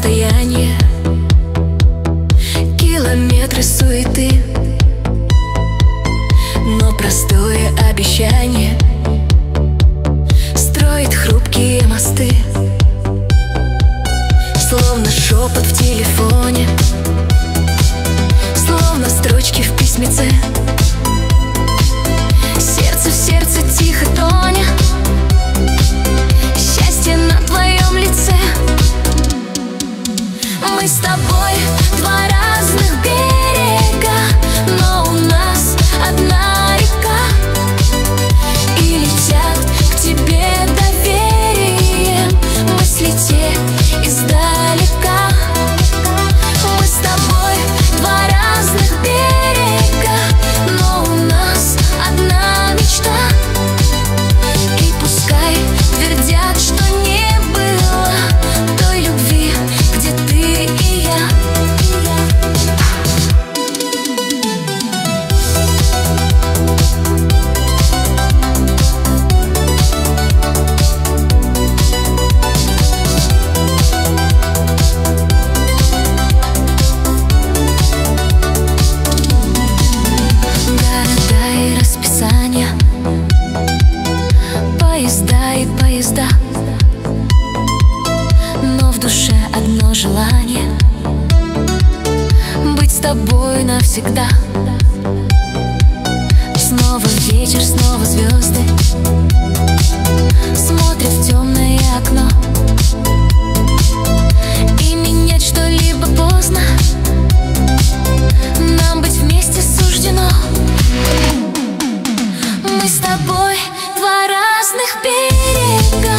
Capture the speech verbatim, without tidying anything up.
расстояние, километры суеты, но простое обещание строит хрупкие мосты. Словно шепот в телефоне, словно строчки в письмеце. Сердце в сердце тихо тоня, счастье на твоем лице. Мы с тобой два разных берега, но у нас одна река, и летят к тебе доверием мысли те издалека. Мы с тобой два разных берега, но у нас одна мечта. И пускай твердят, что не было той любви, где ты и я. Города и расписания, поезда и поезда, но в душе одно желание — быть с тобой навсегда. Снова вечер, снова звезды смотрят в темное окно, и менять что-либо поздно, нам быть вместе суждено. Мы с тобой два разных берега,